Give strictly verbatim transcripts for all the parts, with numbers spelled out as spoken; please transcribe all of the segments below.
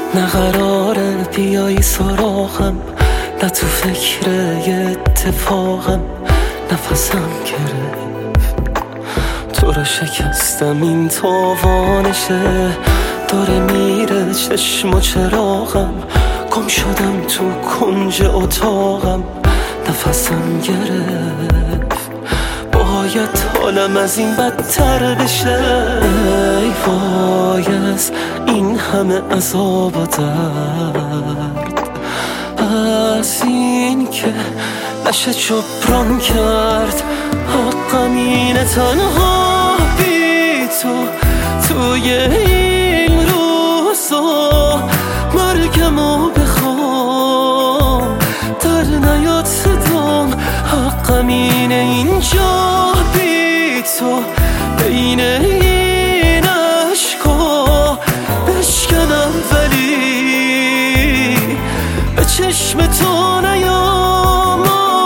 نه قراره بیایی سراغم، نه تو فکر یه اتفاقم. نفسم گرفت، تو رو شکستم، این تاوانشه. داره میره چشم و چراغم، گم شدم تو کنج اتاقم. نفسم گرفت، باید حالم از این بدتر بشه. ای وای از این همه عذاب و درد، از این که نشه جبران کرد. حقم اینه تنها بی تو توی این روزا مرگمو بخوام، در نیاد صدام. حقم اینه اینجا بی تو بین این عشقا بشکنم، ولی به چشم تو نیام.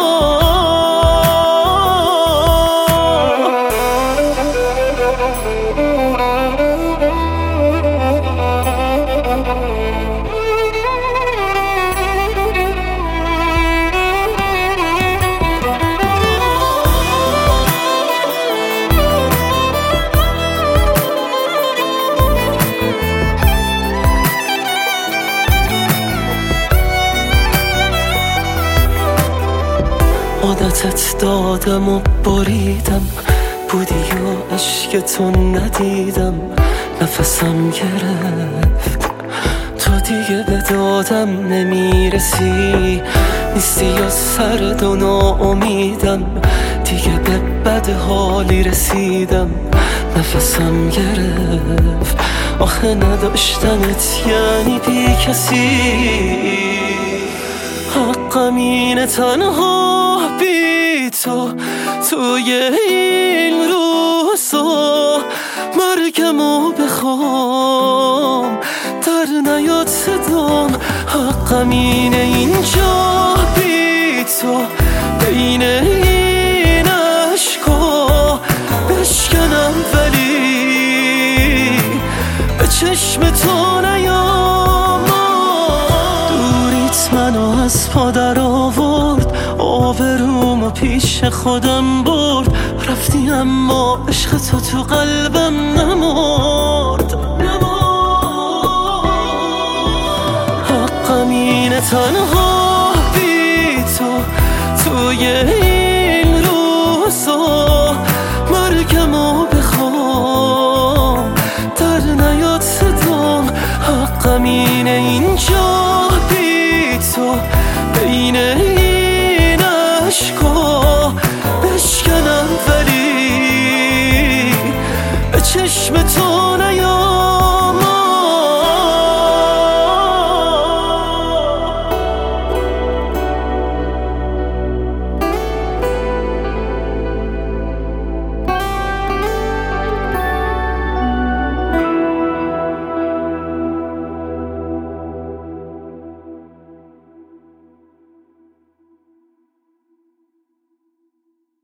عادتت دادم و بریدم، بودی و عشق تو ندیدم. نفسم گرفت، تو دیگه به دادم نمیرسی. نیستی یا سرد و ناامیدم، دیگه به بد حالی رسیدم. نفسم گرفت، آخه نداشتنت یعنی بی کسی. حقم اینه تنها بی تو توی این روزا مرگمو بخوام، در نیاد صدام. حقم اینه اینجا بی تو بین این عشقا بشکنم، ولی به چشم تو نیام. دوریت منو از پا در آورد، آبرومو پیش خودم برد. رفتی اما عشق تو تو قلبم نمرد. حقم اینه تنها بی تو توی این روزا مرگمو بخوام، در نیاد صدام. حقم اینه اینجا